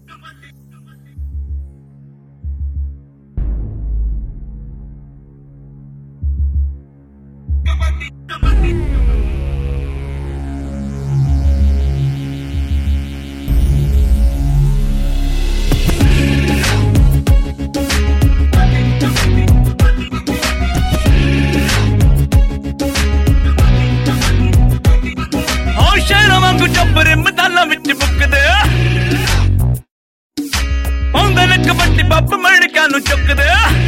ਚੱਬਰੇ ਮੈਦਾਨਾਂ ਵਿੱਚ ਬੁੱਕਦੇ ਪਾਉਂਦੇ ਨੇ ਕਬੱਡੀ ਬੱਬ ਮੜਕਾਂ ਨੂੰ ਚੁੱਕਦੇ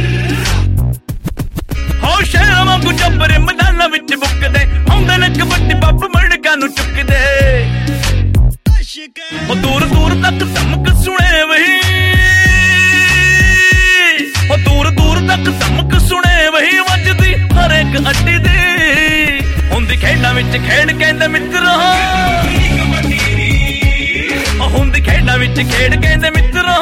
ਹੋ ਸ਼ਹਿਰਾਂ ਵਾਂਗੂ ਚੱਬਰੇ ਮੈਦਾਨਾਂ ਵਿੱਚ ਬੁੱਕਦੇ ਪਾਉਂਦੇ ਨੇ ਕਬੱਡੀ ਬੱਬ ਮੜਕਾਂ ਨੂੰ ਚੁੱਕਦੇ ਉਹ ਦੂਰ ਦੂਰ ਤੱਕ ਧਮਕ ਸੁਣੇ ਵਹੀ ਉਹ ਦੂਰ ਦੂਰ ਤੱਕ ਧਮਕ ਸੁਣੇ ਵਹੀ ਵੱਜਦੀ ਹਰੇਕ ਅੱਡੀ ਦੀ ਹੁੰਦੀ ਖੇਡਾਂ ਵਿੱਚ ਖੇਡ ਕਹਿੰਦੇ ਮਿੱਤਰੋ ਹੁੰਦੀ ਖੇਡਾਂ ਵਿੱਚ ਖੇਡ ਕਹਿੰਦੇ ਮਿੱਤਰੋ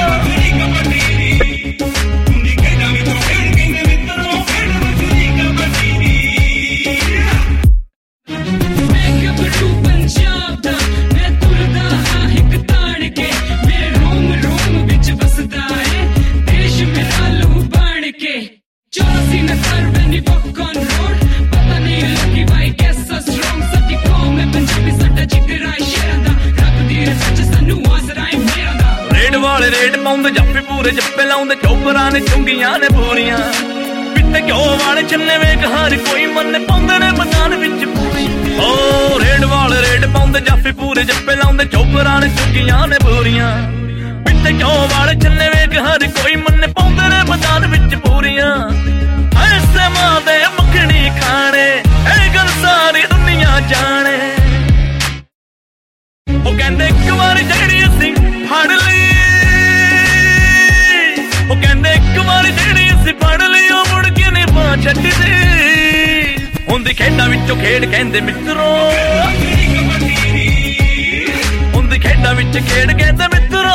ਰੇਡ ਪਾਉਂਦੇ ਜੱਫੇ ਪੂਰੇ ਜੱਪੇ ਲਾਉਂਦੇ ਚੋਪਰਾਂ ਨੇ ਚੁੰਗੀਆਂ ਨੇ ਪੂਰੀਆਂ ਪਿੱਤੇ ਘਿਓ ਵਾਲੇ ਛੰਨੇ ਵੇਖ ਹਰ ਕੋਈ ਮੰਨੇ ਪਾਉਂਦੇ ਨੇ ਮੈਦਾਨ ਵਿੱਚ ਪੂਰੀ ਓ ਰੇਡ ਵਾਲੇ ਰੇਡ ਪਾਉਂਦੇ ਜੱਫੇ ਪੂਰੇ ਜੱਪੇ ਲਾਉਂਦੇ ਚੋਪਰਾਂ ਨੇ ਚੁੰਗੀਆਂ ਨੇ ਪੂਰੀਆਂ ਪਿੱਤੇ ਘਿਓ ਵਾਲੇ ਛੰਨੇ ਵੇਖ ਹਰ ਕੋਈ ਮੰਨੇ ਪਾਉਂਦੇ ਨੇ ਮੈਦਾਨ ਵਿੱਚ ਪੂਰੀਆਂ ਐਸੇ ਮਾਂ ਦੇ ਮੱਖਣੀ ਖਾਣੇ ਇਹ ਗੱਲ ਸਾਰੀ ਦੁਨੀਆ ਜਾਣੇ ਉਹ ਕਹਿੰਦੇ ਇੱਕ ਵਾਰ ਜਿਹੜੀ ਅਸੀਂ ਫੜ ਲਈ ਉਹ ਕਹਿੰਦੇ ਇੱਕ ਵਾਰ ਜਿਹੜੀ ਅਸੀਂ ਫੜ ਲਈ ਉਹ ਮੁੜ ਕੇ ਨਹੀਂ ਬਾਂਹ ਛੱਡਦੀ ਹੁੰਦੀ ਖੇਡਾਂ ਵਿੱਚੋਂ ਖੇਡ ਕਹਿੰਦੇ ਮਿੱਤਰੋ ਹੁੰਦੀ ਖੇਡਾਂ ਵਿੱਚ ਖੇਡ ਕਹਿੰਦੇ ਮਿੱਤਰੋ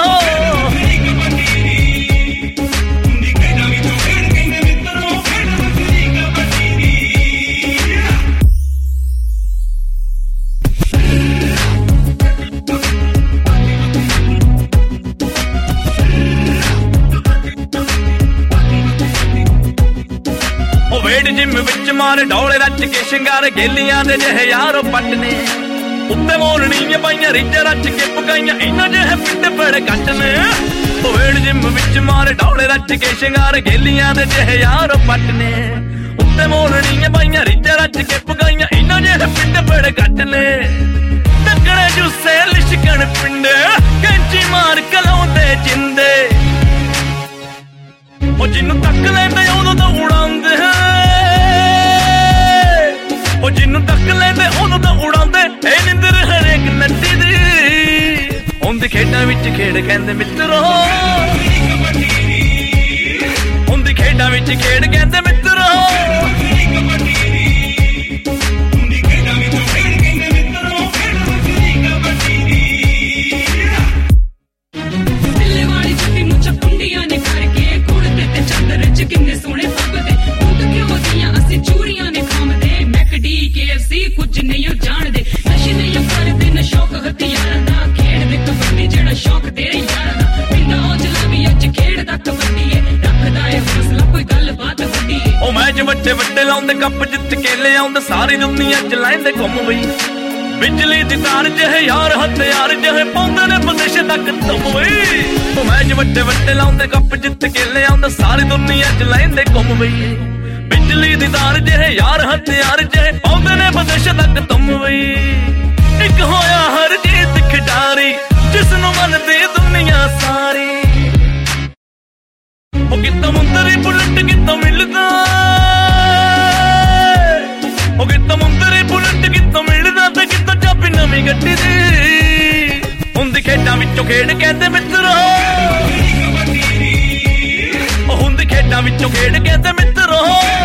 ਜਿੰਮ ਵਿੱਚ ਮਾਰੇ ਡੌਲੇ ਰੱਜ ਕੇ ਸ਼ਿੰਗਾਰ ਗੇਲੀਆਂ ਦੇ ਜਿਹੇ ਯਾਰੋ ਪੱਟ ਨੇ ਉੱਤੇ ਮੋਰਨੀਆਂ ਪਾਈਆਂ ਰਿੱਜ ਰੱਜ ਕੇ ਪਕਾਈਆਂ ਇਹਨਾਂ ਜਿਹੇ ਪਿੰਡ ਬੜੇ ਕੱਟ ਨੇ ਵੇੜ ਜਿੰਮ ਵਿੱਚ ਮਾਰੇ ਡੌਲੇ ਰੱਜ ਕੇ ਸ਼ਿੰਗਾਰ ਗੇਲੀਆਂ ਦੇ ਜਿਹੇ ਯਾਰੋ ਪੱਟ ਨੇ ਉੱਤੇ ਮੋਰਨੀਆਂ ਪਾਈਆਂ ਰਿੱਜ ਰੱਜ ਕੇ ਪਕਾਈਆਂ ਇਹਨਾਂ ਜਿਹੇ ਪਿੰਡ ਬੜੇ ਕੱਟ ਨੇ ਟੱਕੜੇ ਜੁੱਸੇ ਲਿਸ਼ਕਣ ਪਿੰਡ ਕੈਂਚੀ ਮਾਰ ਕਲਾਉਂਦੇ ਜਿੰਦੇ ਉਹ ਜਿਹਨੂੰ ਤੱਕ ਲੈਂਦੇ ਉਦੋਂ ਤਾਂ ਉਡਾਉਂਦੇ ਉਹ ਜਿਹਨੂੰ ਤੱਕ ਲੈਂਦੇ ਉਹਨੂੰ ਤਾਂ ਉਡਾਉਂਦੇ ਇਹ ਨਿੰਦਰ ਹਰੇਕ ਨੱਟੀ ਦੀ ਹੁੰਦੀ ਖੇਡਾਂ ਵਿੱਚ ਖੇਡ ਕਹਿੰਦੇ ਮਿੱਤਰੋ ਹੁੰਦੀ ਖੇਡਾਂ ਵਿੱਚ ਖੇਡ ਕਹਿੰਦੇ ਮਿੱਤਰੋ ਕਿੰਨੇ ਸੋਹਣੇ ਪੱਬਦੇ ਦੁੱਧ ਘਿਓ ਦੀਆਂ ਅਸੀਂ ਚੂਰੀਆਂ ਨੇ ਖਾਂਦੇ ਮੈਕਡੀ KFC ਕੁਝ ਨਹੀਂ ਉਹ ਜਾਣਦੇ ਨਸ਼ੇ ਨਹੀਂ ਉਹ ਕਰਦੇ ਨਾ ਸ਼ੌਕ ਹਥਿਆਰਾਂ ਦਾ ਖੇਡਦੇ ਕਬੱਡੀ ਜਿਹੜਾ ਸ਼ੌਕ ਤੇਰੇ ਯਾਰਾਂ ਦਾ ਪਿੰਡਾਂ ਔਜਲਾ ਵੀ ਅੱਜ ਖੇਡਦਾ ਕਬੱਡੀ ਏ ਰੱਖਦਾ ਏ ਹੌਸਲਾ ਕੋਈ ਗੱਲਬਾਤ ਵੱਡੀ ਏ ਉਹ ਮੈਚ ਵੱਡੇ ਵੱਡੇ ਲਾਉਂਦੇ ਕੱਪ ਜਿੱਤ ਕੇ ਲਿਆਉਂਦੇ ਸਾਰੀ ਦੁਨੀਆ ਚ ਲੈਂਦੇ ਘੁੰਮ ਬਈ ਬਿਜਲੀ ਦੀ ਤਾਰ ਜਿਹੇ ਯਾਰ ਹਥਿਆਰ ਜਿਹੇ ਪਾਉਂਦੇ ਨੇ ਵਿਦੇਸ਼ ਤੱਕ ਧੁੰਮਈ ਉਹ ਮੈਚ ਵੱਡੇ ਵੱਡੇ ਲਾਉਂਦੇ ਕੱਪ ਜਿੱਤ ਕੇ ਲਿਆਉਂਦੇ ਸਾਰੀ ਦੁਨੀਆ ਚ ਲੈਂਦੇ ਘੁੰਮ ਬਈ ਬਿਜਲੀ ਦੀ ਤਾਰ ਜਿਹੇ ਯਾਰ ਹਥਿਆਰ ਜਿਹੇ ਪਾਉਂਦੇ ਨੇ ਵਿਦੇਸ਼ ਤੱਕ ਧੁੰਮਈ ਇੱਕ ਹੋਇਆ ਹਰਜੀਤ ਖਿਡਾਰੀ ਜਿਸ ਨੂੰ ਮੰਨਦੀ ਦੁਨੀਆ ਸਾਰੀ ਉਹ ਕਿਤੋਂ ਮੁੰਦਰੀ ਬੁਲਟ ਕਿਤੋਂ ਮਿਲਦਾ ਉਹ ਕਿਤੋਂ ਮੁੰਦਰੀ ਬੁਲਟ ਕਿਤੋਂ ਮਿਲਦਾ ਤੇ ਕਿਤੋਂ ਚਾਬੀ ਨਵੀਂ ਗੱਡੀ ਦੀ ਹੁੰਦੀ ਖੇਡਾਂ ਵਿੱਚੋਂ ਖੇਡ ਕਹਿੰਦੇ ਮਿੱਤਰੋ ਉਹ ਹੁੰਦੀ ਖੇਡਾਂ ਵਿੱਚੋਂ ਖੇਡ ਕਹਿੰਦੇ ਮਿੱਤਰੋ